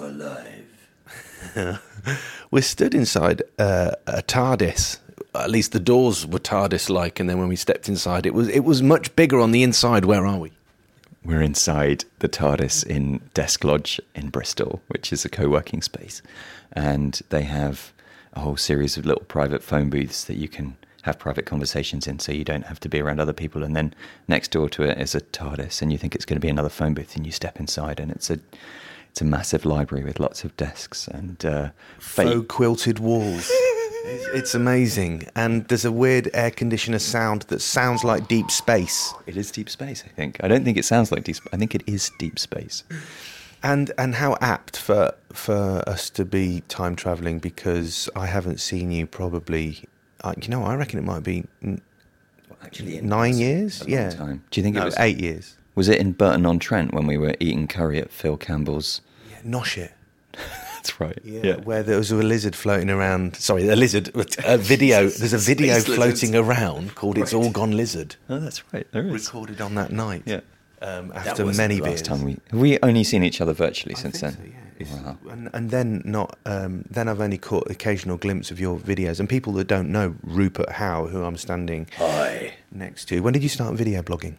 alive. We're stood inside a TARDIS. At least the doors were TARDIS-like, and then when we stepped inside, it was much bigger on the inside. Where are we? We're inside the TARDIS in Desk Lodge in Bristol, which is a co-working space. And they have a whole series of little private phone booths that you can have private conversations in, so you don't have to be around other people. And then next door to it is a TARDIS, and you think it's going to be another phone booth, and you step inside, and it's a massive library with lots of desks and faux quilted walls. It's amazing. And there's a weird air conditioner sound that sounds like deep space. It is deep space, I think. I don't think it sounds like deep space. I think it is deep space. And how apt for us to be time travelling, because I haven't seen you probably, I reckon it might be actually 9 years. Yeah. Time. Do you think it was 8 years? Was it in Burton-on-Trent when we were eating curry at Phil Campbell's? Yeah, Nosh it. That's right. Yeah, where there was a lizard floating around. Sorry, a lizard. A video. There's a video floating around called "It's All Gone Lizard." Oh, that's right. There is. Recorded on that night. Yeah. After many beers. Last time we only seen each other virtually since then. So, yeah. Wow. And then not. Then I've only caught occasional glimpse of your videos. And people that don't know Rupert Howe, who I'm standing next to. When did you start video blogging?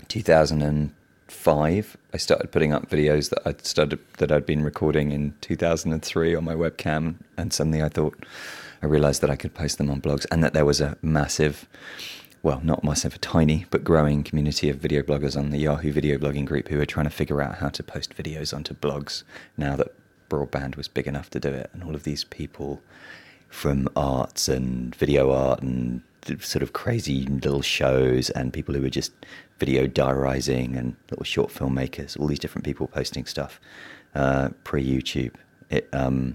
2005. I started putting up videos that I'd been recording in 2003 on my webcam, and suddenly I realised that I could post them on blogs, and that there was a massive, well, not massive, a tiny but growing community of video bloggers on the Yahoo video blogging group who were trying to figure out how to post videos onto blogs now that broadband was big enough to do it. And all of these people from arts and video art and sort of crazy little shows, and people who were just video diarising, and little short filmmakers, all these different people posting stuff pre-YouTube. It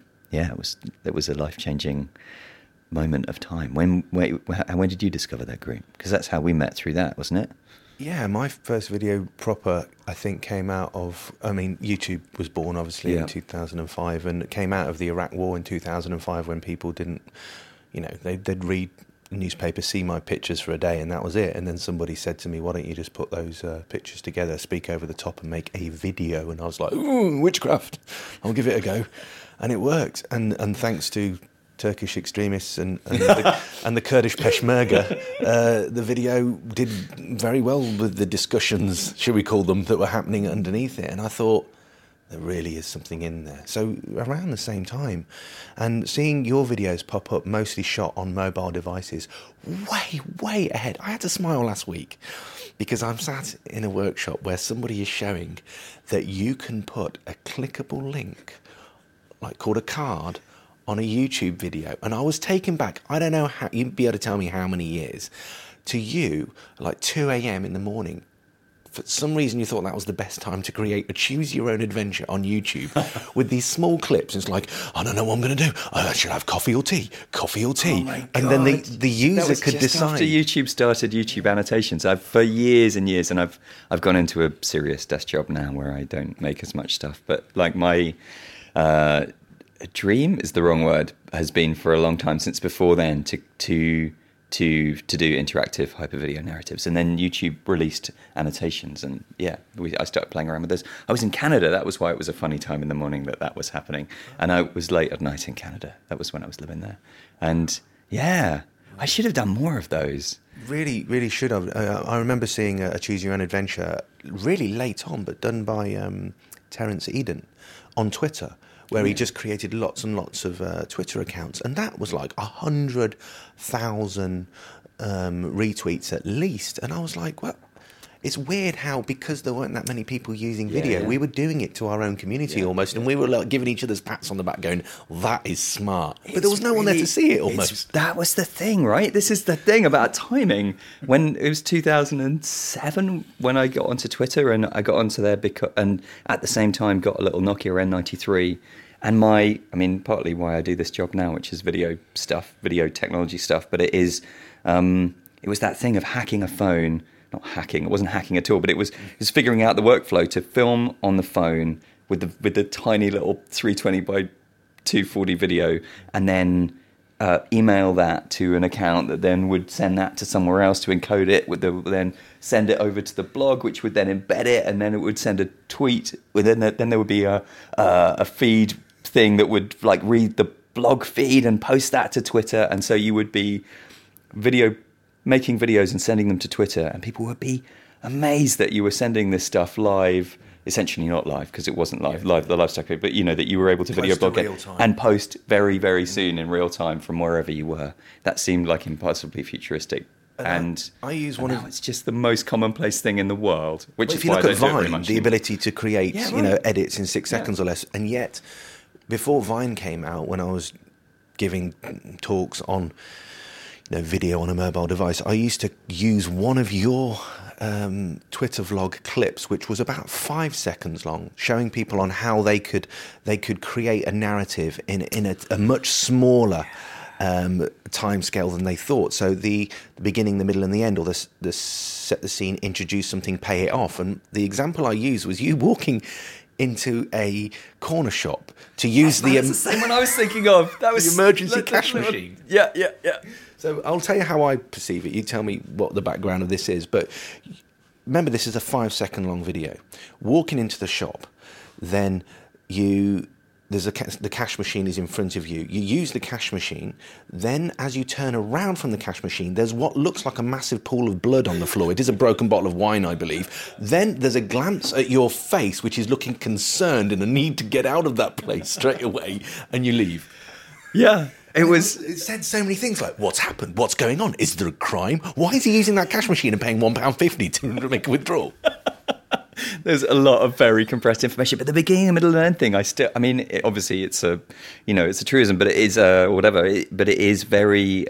was a life-changing moment of time. When did you discover that group? Because that's how we met, through that, wasn't it? Yeah, my first video proper, I think, came out of... YouTube was born, obviously, in 2005, and it came out of the Iraq War in 2005 when people didn't... they'd read newspapers, see my pictures for a day, and that was it. And then somebody said to me, why don't you just put those pictures together, speak over the top, and make a video? And I was like, ooh, witchcraft, I'll give it a go. And it worked. And thanks to Turkish extremists and the Kurdish Peshmerga, the video did very well with the discussions, should we call them, that were happening underneath it. And I thought, there really is something in there. So around the same time, and seeing your videos pop up, mostly shot on mobile devices, way ahead. I had to smile last week because I'm sat in a workshop where somebody is showing that you can put a clickable link, like called a card, on a YouTube video. And I was taken back, I don't know how, you'd be able to tell me how many years, to you, like 2 a.m. in the morning. For some reason you thought that was the best time to create a choose-your-own-adventure on YouTube with these small clips. It's like, I don't know what I'm going to do. I should have coffee or tea. Oh my God. And then the user could decide. After YouTube started YouTube annotations, for years and years, and I've gone into a serious desk job now where I don't make as much stuff. But like my dream is the wrong word, has been for a long time, since before then, to do interactive hypervideo narratives. And then YouTube released annotations, and I started playing around with those. I was in Canada, that was why it was a funny time in the morning that was happening. And I was late at night in Canada. That was when I was living there. And I should have done more of those. Really, really should have. I remember seeing a Choose Your Own Adventure really late on, but done by Terence Eden on Twitter, where he just created lots and lots of Twitter accounts. And that was like 100,000 retweets at least. And I was like, well, it's weird how, because there weren't that many people using video, we were doing it to our own community almost. And we were like giving each other's pats on the back going, that is smart. But there was no one there to see it almost. That was the thing, right? This is the thing about timing. When it was 2007 when I got onto Twitter, and I got onto there and at the same time got a little Nokia N93. And partly why I do this job now, which is video technology stuff, but it was that thing of hacking a phone. Not hacking, it wasn't hacking at all, but it was figuring out the workflow to film on the phone with the tiny little 320 by 240 video, and then email that to an account that then would send that to somewhere else to encode it, then send it over to the blog, which would then embed it, and then it would send a tweet. Then there would be a feed thing that would like read the blog feed and post that to Twitter, and so you would be making videos and sending them to Twitter, and people would be amazed that you were sending this stuff live. Essentially not live, because it wasn't live, the live stuff, but that you were able to video blog it and post very, very soon in real time from wherever you were. That seemed like impossibly futuristic. And I use one now it's just the most commonplace thing in the world. Which is if you why look I at don't do it very Vine, much the anymore. ability to create edits in 6 seconds or less, and yet before Vine came out, when I was giving talks on video on a mobile device, I used to use one of your Twitter vlog clips, which was about 5 seconds long, showing people on how they could create a narrative in a much smaller time scale than they thought. So the beginning, the middle, and the end, or the set the scene, introduce something, pay it off. And the example I used was you walking into a corner shop to use That's the same one I was thinking of. That was the emergency cash machine. Yeah. So I'll tell you how I perceive it. You tell me what the background of this is. But remember, this is a 5 second long video. Walking into the shop, then the cash machine is in front of you. You use the cash machine. Then as you turn around from the cash machine, there's what looks like a massive pool of blood on the floor. It is a broken bottle of wine, I believe. Then there's a glance at your face, which is looking concerned and a need to get out of that place straight away, and you leave. Yeah. It said so many things like, what's happened? What's going on? Is there a crime? Why is he using that cash machine and paying £1.50 to make a withdrawal? There's a lot of very compressed information, but the beginning, the middle, and end thing, obviously it's a truism, but it is but it is very,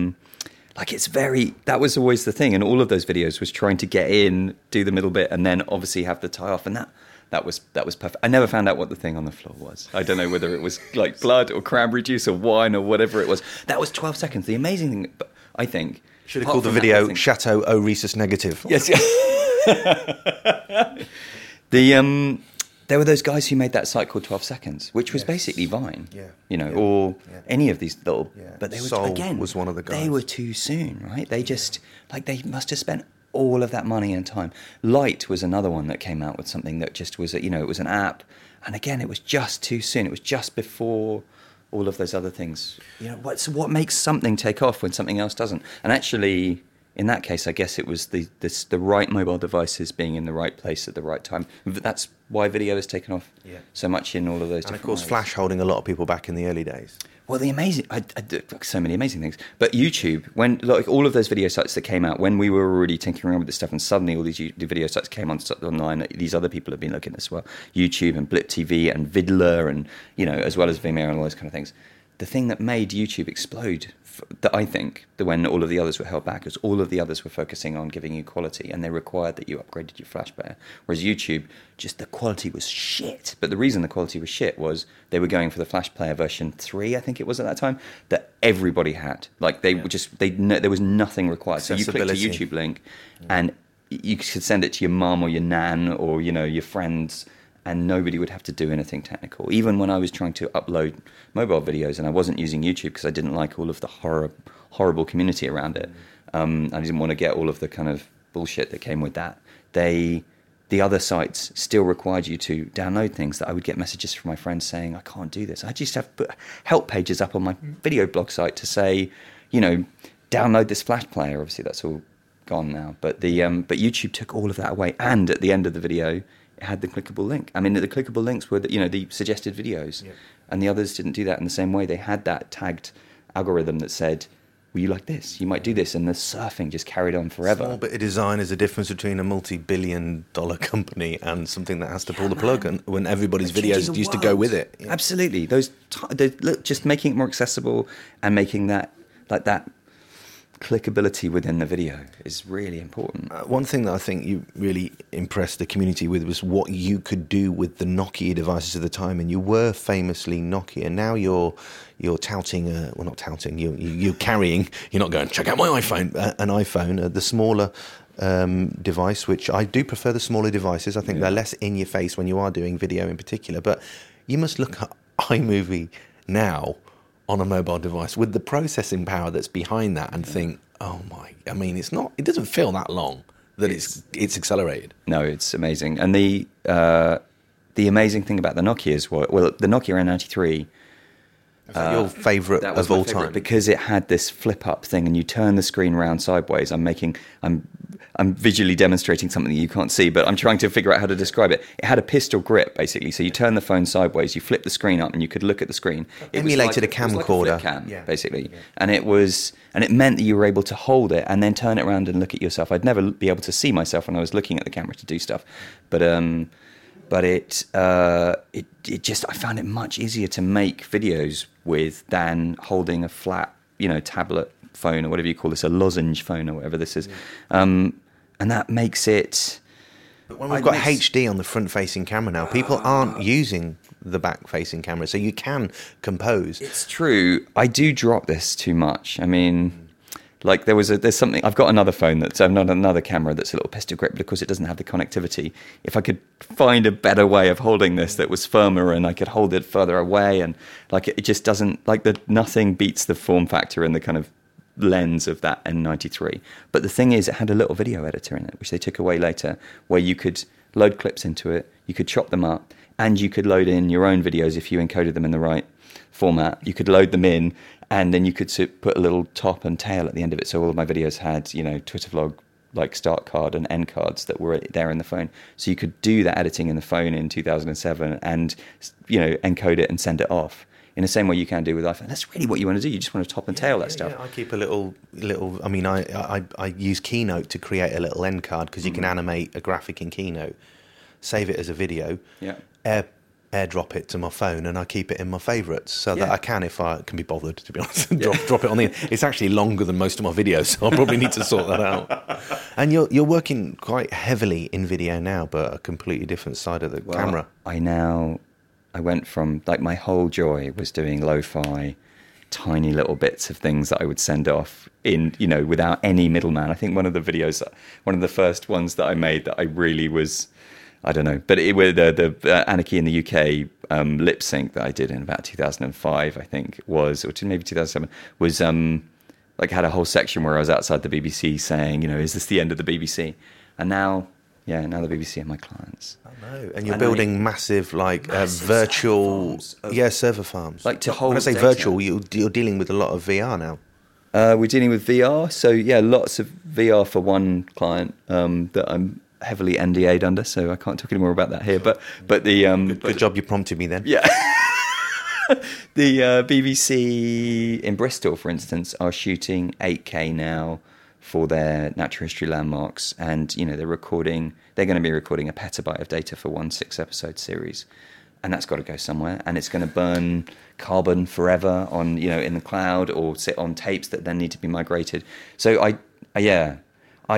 that was always the thing. And all of those videos was trying to get in, do the middle bit, and then obviously have the tie off. And that was perfect. I never found out what the thing on the floor was. I don't know whether it was like blood or cranberry juice or wine or whatever it was. That was 12 seconds. The amazing thing, I think... Should have called the video Chateau O Rhesus Negative. Yes, yeah. There were those guys who made that site called 12 Seconds, which was basically Vine, or any of these little... But they were, Soul again, was one of the guys. They were too soon, right? They just... they must have spent all of that money and time. Light was another one that came out with something that just was, it was an app. And again, it was just too soon. It was just before all of those other things. What makes something take off when something else doesn't? And actually, in that case, I guess it was the right mobile devices being in the right place at the right time. That's why video has taken off so much in all of those. And of course, Flash holding a lot of people back in the early days. Well, I did so many amazing things. But YouTube, when all of those video sites that came out, when we were already tinkering around with this stuff, and suddenly all these video sites came online, these other people have been looking as well, YouTube and Blip TV and Vidler, and as well as Vimeo and all those kind of things. The thing that made YouTube explode, that I think, when all of the others were held back, was all of the others were focusing on giving you quality, and they required that you upgraded your Flash player. Whereas YouTube, just the quality was shit. But the reason the quality was shit was they were going for the Flash player version 3, I think it was at that time, that everybody had. There was nothing required. So you clicked a YouTube link, and you could send it to your mum or your nan or your friends, and nobody would have to do anything technical. Even when I was trying to upload mobile videos and I wasn't using YouTube because I didn't like all of the horrible community around it. I didn't want to get all of the kind of bullshit that came with that. The other sites still required you to download things that I would get messages from my friends saying, I can't do this. I just have to put help pages up on my video blog site to say, download this Flash player. Obviously, that's all gone now. But but YouTube took all of that away. And at the end of the video, had the clickable link. I mean, the clickable links were the suggested videos, and the others didn't do that in the same way. They had that tagged algorithm that said, well, you like this, you might do this, and the surfing just carried on forever. Small bit of design is the difference between a multi-billion-dollar company and something that has to pull the plug, and when everybody's videos used to go with it. Absolutely, just making it more accessible and making that clickability within the video is really important. One thing that I think you really impressed the community with was what you could do with the Nokia devices at the time, and you were famously Nokia. Now you're touting, not touting, you're carrying, you're not going, check out my iPhone, an iPhone, the smaller device, which I do prefer the smaller devices. I think they're less in your face when you are doing video in particular, but you must look at iMovie now on a mobile device with the processing power that's behind that, and think, oh my, I mean, it doesn't feel that long that it's accelerated. No, it's amazing. And the amazing thing about the Nokias was, well, the Nokia N93. Your favourite of all time, because it had this flip up thing, and you turn the screen round sideways. I'm visually demonstrating something that you can't see, but I'm trying to figure out how to describe it. It had a pistol grip, basically. So you turn the phone sideways, you flip the screen up, and you could look at the screen. It emulated a camcorder, basically, and it meant that you were able to hold it and then turn it around and look at yourself. I'd never be able to see myself when I was looking at the camera to do stuff, but it just, I found it much easier to make videos with than holding a flat, tablet phone or whatever you call this, a lozenge phone or whatever this is. And that makes it... But when we've got HD on the front-facing camera now, people aren't using the back-facing camera, so you can compose. It's true. I do drop this too much. I mean... Like there's something, I've got another phone another camera that's a little pistol grip because it doesn't have the connectivity. If I could find a better way of holding this that was firmer and I could hold it further away, and like it just doesn't, like nothing beats the form factor and the kind of lens of that N93. But the thing is, it had a little video editor in it, which they took away later, where you could load clips into it, you could chop them up, and you could load in your own videos if you encoded them in the right format. You could load them in, and then you could put a little top and tail at the end of it. So all of my videos had, Twitter vlog, like start card and end cards that were there in the phone. So you could do that editing in the phone in 2007 and, encode it and send it off in the same way you can do with iPhone. That's really what you want to do. You just want to top and tail that stuff. Yeah, I keep a little. I mean, I use Keynote to create a little end card because you can animate a graphic in Keynote, save it as a video. Yeah. AirDrop it to my phone, and I keep it in my favourites so that I can, if I can be bothered, to be honest, drop it on the end. It's actually longer than most of my videos, so I'll probably need to sort that out. And you're working quite heavily in video now, but a completely different side of the camera. I went from, like, my whole joy was doing lo-fi, tiny little bits of things that I would send off in, without any middleman. I think one of the first ones that I made that I really was... I don't know, but with the Anarchy in the UK lip sync that I did in about 2005, I think or maybe 2007, was had a whole section where I was outside the BBC saying, is this the end of the BBC? And now the BBC are my clients. I know, and you're building massive virtual server farms. Like to hold. When I say data. Virtual, you're dealing with a lot of VR now. We're dealing with VR, so lots of VR for one client that I'm heavily NDA'd under, so I can't talk any more about that here. But the good job you prompted me then. Yeah. The BBC in Bristol, for instance, are shooting 8K now for their natural history landmarks, and they're going to be recording a petabyte of data for one 6-episode series, and that's got to go somewhere, and it's going to burn carbon forever on in the cloud or sit on tapes that then need to be migrated. So I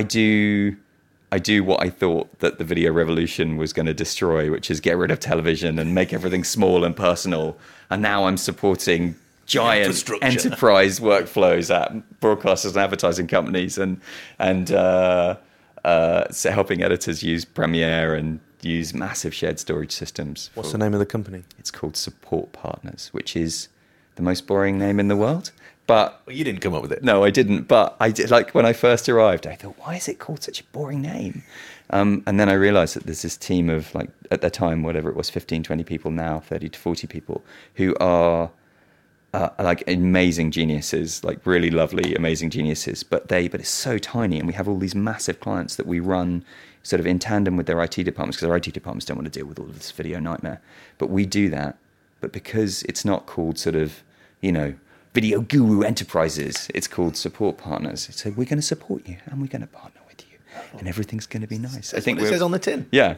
do what I thought that the video revolution was going to destroy, which is get rid of television and make everything small and personal. And now I'm supporting giant enterprise workflows at broadcasters and advertising companies, and helping editors use Premiere and use massive shared storage systems. What's the name of the company? It's called Support Partners, which is the most boring name in the world. But you didn't come up with it. No, I didn't. But I did. Like when I first arrived, I thought, why is it called such a boring name? And then I realised that there's this team of, at the time, whatever it was, 15, 20 people, now 30 to 40 people, who are amazing geniuses, really lovely, amazing geniuses. But it's so tiny, and we have all these massive clients that we run sort of in tandem with their IT departments, because our IT departments don't want to deal with all of this video nightmare. But we do that. But because it's not called sort of, Video Guru Enterprises, it's called Support Partners. So we're going to support you, and we're going to partner with you, and everything's going to be nice. That's what it says on the tin. Yeah.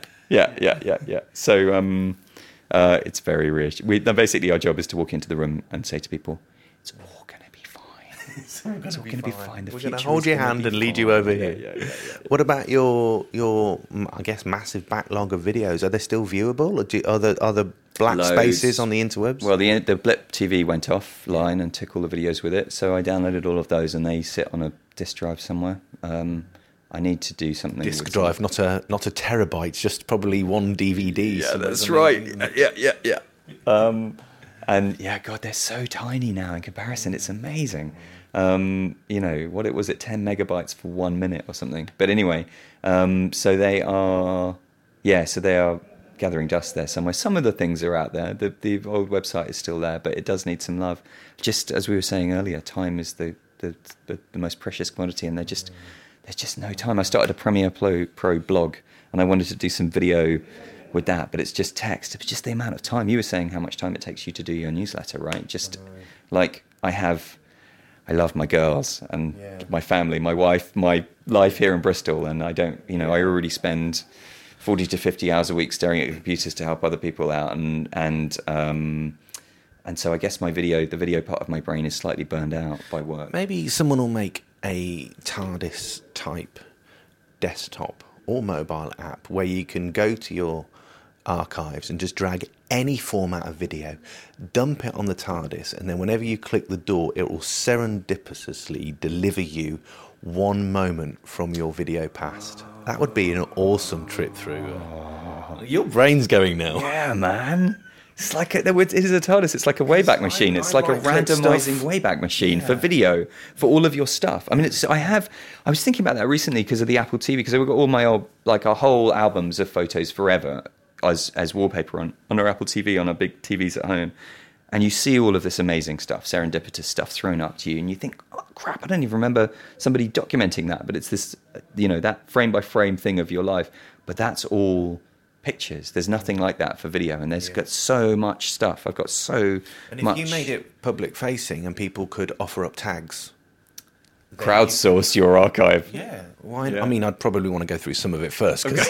So it's very reassuring. Basically, our job is to walk into the room and say to people, it's all going to be fine. It's all going to be fine. We're going to hold your hand and lead you over here. Yeah. What about your I guess, massive backlog of videos? Are they still viewable, or are the black spaces on the interwebs? Well, the Blip TV went offline and took all the videos with it, so I downloaded all of those, and they sit on a disk drive somewhere. I need to do something. Disk drive, not a terabyte, just probably one DVD. Yeah, that's right. Yeah. And yeah, God, they're so tiny now in comparison. It's amazing. What was it, 10 megabytes for 1 minute or something. But anyway, so they are gathering dust there somewhere. Some of the things are out there. The old website is still there, but it does need some love. Just as we were saying earlier, time is the most precious commodity, and there's just no time. I started a Premiere Pro blog, and I wanted to do some video with that, but it's just text. It's just the amount of time. You were saying how much time it takes you to do your newsletter, right? Just like I love my girls and my family, my wife, my life here in Bristol, and I don't, I already spend 40 to 50 hours a week staring at computers to help other people out, and so I guess the video part of my brain is slightly burned out by work. Maybe someone will make a TARDIS type desktop or mobile app where you can go to your archives and just drag any format of video, dump it on the TARDIS, and then whenever you click the door, it will serendipitously deliver you one moment from your video past. That would be an awesome trip through. Your brain's going now. Yeah, man. It's like it is a TARDIS. It's like a Wayback Machine. It's like a randomizing Wayback Machine for video, for all of your stuff. I mean, I was thinking about that recently because of the Apple TV, because I've got all my old, our whole albums of photos forever as wallpaper on our Apple TV, on our big TVs at home. And you see all of this amazing stuff, serendipitous stuff thrown up to you, and you think, oh, crap, I don't even remember somebody documenting that. But it's this, that frame by frame thing of your life. But that's all pictures. There's nothing like that for video, and there's got so much stuff. I've got so much. And if you made it public facing and people could offer up tags, crowdsource your archive. Yeah. Why? Yeah. I mean, I'd probably want to go through some of it first, because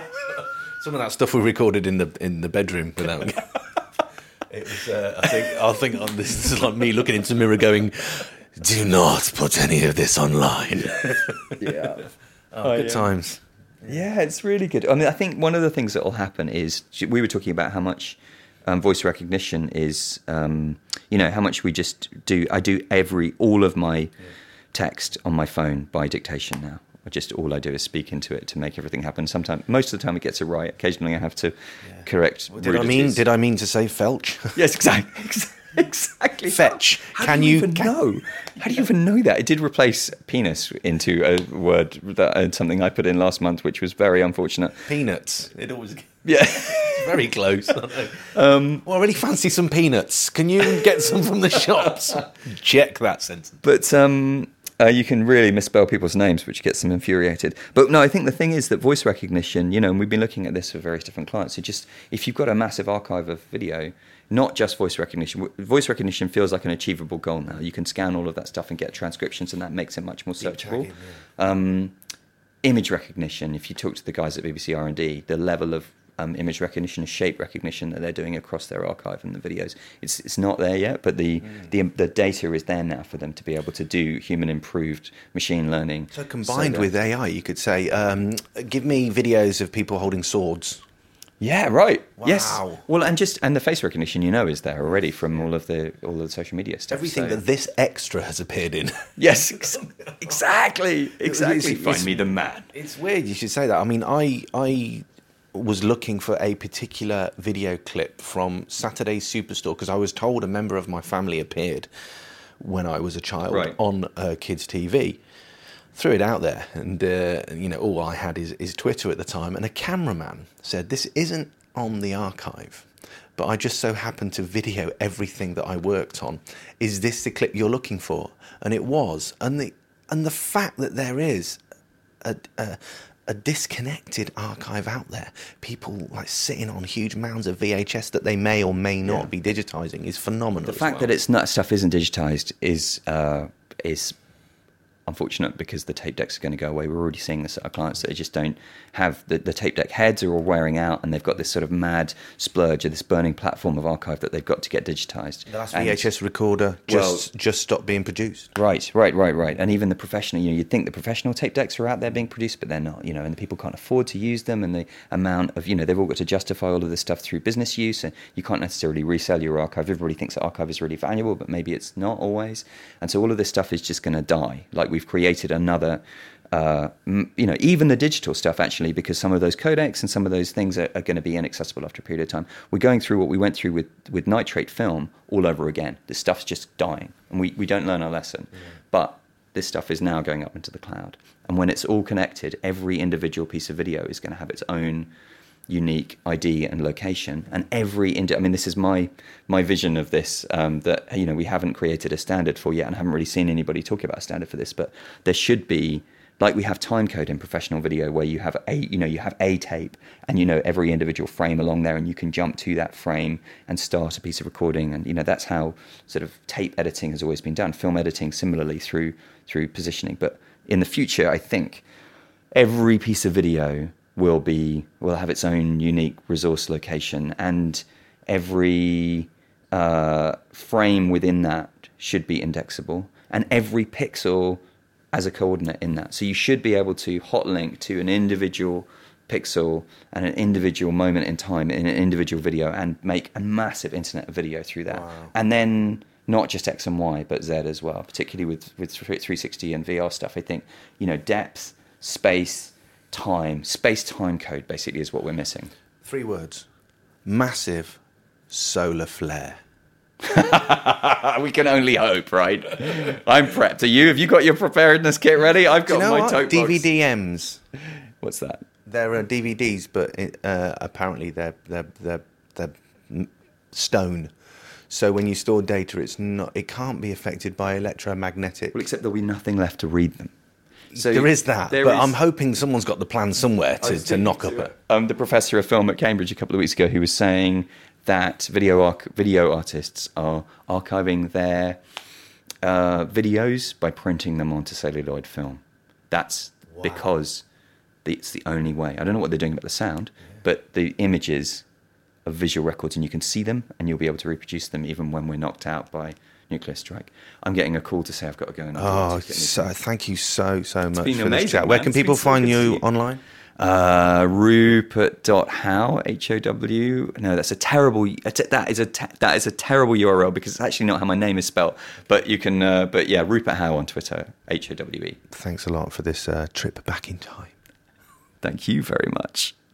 some of that stuff we recorded in the bedroom without. It was. I think this is like me looking into the mirror, going, "Do not put any of this online." Yeah. Good times. Yeah, it's really good. I mean, I think one of the things that will happen is, we were talking about how much voice recognition is, how much we just do. I do all of my text on my phone by dictation now. All I do is speak into it to make everything happen. Most of the time it gets it right. Occasionally I have to correct. Did I mean to say felch? Yes, exactly. Fetch. How do you even know that? It did replace penis into a word something I put in last month, which was very unfortunate. Peanuts. It always. Yeah. It's very close. I really fancy some peanuts. Can you get some from the shops? Check that sentence. But you can really misspell people's names, which gets them infuriated. But no, I think the thing is that voice recognition, and we've been looking at this for various different clients. If you've got a massive archive of video, not just voice recognition feels like an achievable goal now. You can scan all of that stuff and get transcriptions, and that makes it much more searchable. Image recognition, if you talk to the guys at BBC R&D, the level of image recognition and shape recognition that they're doing across their archive and the videos, it's not there yet, but the data is there now for them to be able to do human improved machine learning. So combined with AI, you could say, give me videos of people holding swords. Yeah, right. Wow. Yes. Well, and the face recognition, is there already from all of the social media stuff. Everything that this extra has appeared in. Yes, exactly. Find me the man. It's weird you should say that. I mean, I was looking for a particular video clip from Saturday's Superstore because I was told a member of my family appeared when I was a child on kids' TV. Threw it out there, and all I had is Twitter at the time, and a cameraman said, "This isn't on the archive, but I just so happened to video everything that I worked on. Is this the clip you're looking for?" And it was, and the fact that there is a disconnected archive out there, people like sitting on huge mounds of VHS that they may or may not be digitizing, is phenomenal. The fact that stuff isn't digitized is unfortunate, because the tape decks are going to go away. We're already seeing this at our clients, that they just don't have the tape deck heads are all wearing out, and they've got this sort of mad splurge of this burning platform of archive that they've got to get digitized. The last VHS recorder just stopped being produced. Right. And even the professional, you'd think the professional tape decks are out there being produced, but they're not, and the people can't afford to use them, and the amount of, they've all got to justify all of this stuff through business use, and you can't necessarily resell your archive. Everybody thinks that archive is really valuable, but maybe it's not always. And so all of this stuff is just going to die. Like, we've created another even the digital stuff, actually, because some of those codecs and some of those things are going to be inaccessible after a period of time. We're going through what we went through with nitrate film all over again. This stuff's just dying, and we don't learn our lesson. Yeah. But this stuff is now going up into the cloud. And when it's all connected, every individual piece of video is going to have its own unique ID and location. And this is my vision of this, that, we haven't created a standard for yet, and I haven't really seen anybody talking about a standard for this, but there should be, like we have time code in professional video, where you have a tape, and every individual frame along there, and you can jump to that frame and start a piece of recording. And that's how sort of tape editing has always been done. Film editing similarly through positioning. But in the future, I think every piece of video will have its own unique resource location, and every frame within that should be indexable, and every pixel as a coordinate in that. So you should be able to hotlink to an individual pixel and an individual moment in time in an individual video and make a massive internet of video through that. Wow. And then not just X and Y, but Z as well, particularly with 360 and VR stuff. I think, depth, space-time code basically is what we're missing. 3 words. Massive solar flare. We can only hope, right? I'm prepped. Are you? Have you got your preparedness kit ready? I've got my tote box. DVD-Ms. What's that? They're DVDs, but apparently they're stone. So when you store data, it can't be affected by electromagnetic. Well, except there'll be nothing left to read them. So there is that, but I'm hoping someone's got the plan somewhere to knock up it. The professor of film at Cambridge a couple of weeks ago, who was saying that video artists are archiving their videos by printing them onto celluloid film. That's because it's the only way. I don't know what they're doing about the sound, but the images of visual records, and you can see them, and you'll be able to reproduce them even when we're knocked out by nuclear strike. I'm getting a call to say I've got to go. Thank you so much for this chat. Man. Where can people find you online? Rupert.how, How. No, that's a terrible. That is a terrible URL, because it's actually not how my name is spelled. But you can. Rupert How on Twitter. How. Thanks a lot for this trip back in time. Thank you very much.